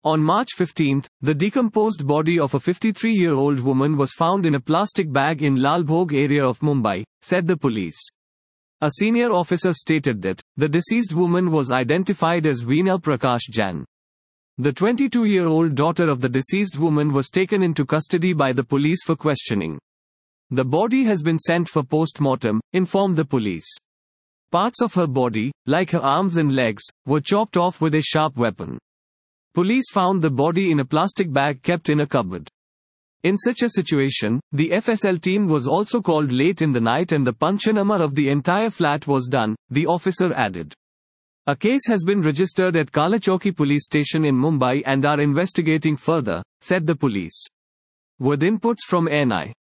On March 15, the decomposed body of a 53-year-old woman was found in a plastic bag in Lalbhog area of Mumbai, said the police. A senior officer stated that the deceased woman was identified as Veena Prakash Jan. The 22-year-old daughter of the deceased woman was taken into custody by the police for questioning. The body has been sent for post-mortem, informed the police. Parts of her body, like her arms and legs, were chopped off with a sharp weapon. Police found the body in a plastic bag kept in a cupboard. In such a situation, the FSL team was also called late in the night and the Panchanama of the entire flat was done, the officer added. A case has been registered at Kalachowki police station in Mumbai and are investigating further, said the police. With inputs from NI.